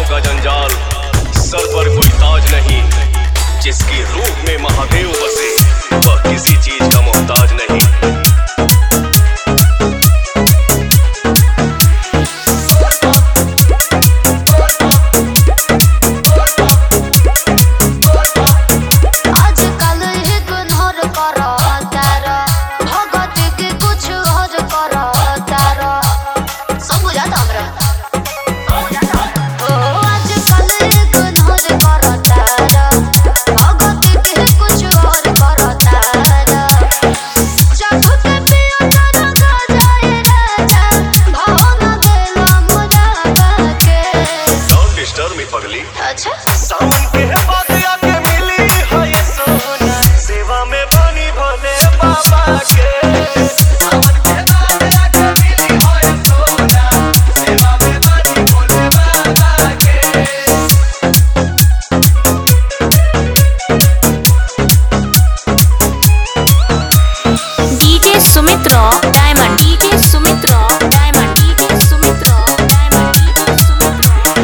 का जंजाल, सर पर कोई ताज नहीं। जिसकी रूह में महादेव बसे वह किसी चीज का मोहताज नहीं। अच्छा सावन के बाद आके मिली है ये सोना, सेवा में बनी भोले बाबा के। सावन के बाद आके मिली है ये सोना, सेवा में बनी भोले बाबा के। DJ Sumit rock diamond, DJ Sumit rock diamond, DJ Sumit rock diamond, DJ Sumit rock.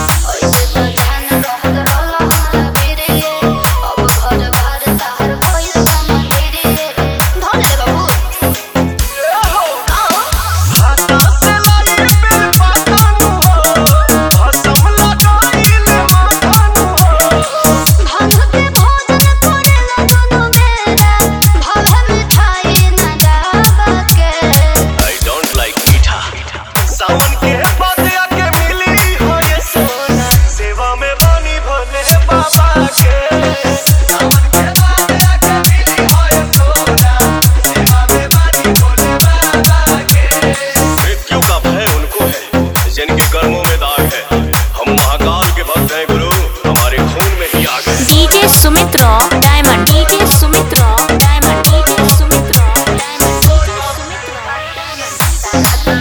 जिनके कर्मों में दाग है, हम महाकाल के भक्त हैं गुरु, हमारे खून में ही आग है। DJ Sumit rock diamond, DJ Sumit rock diamond, DJ Sumit rock diamond, DJ Sumit rock diamond.